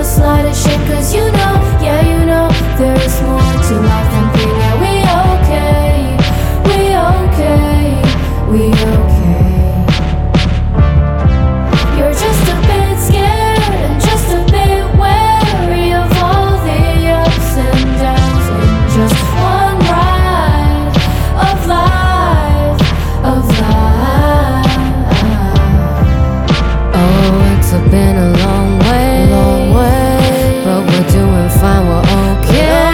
slightest shame, cause you know, yeah, you know, there is more to life than pain. Yeah, we okay, we okay, we okay. You're just a bit scared and just a bit wary of all the ups and downs in just one ride of life, of life. Oh, it's been a long way, but we're doing fine, we're okay.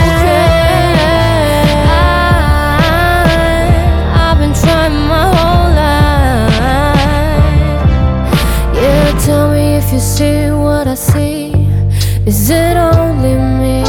I've been trying my whole life. Yeah, tell me if you see what I see. Is it only me?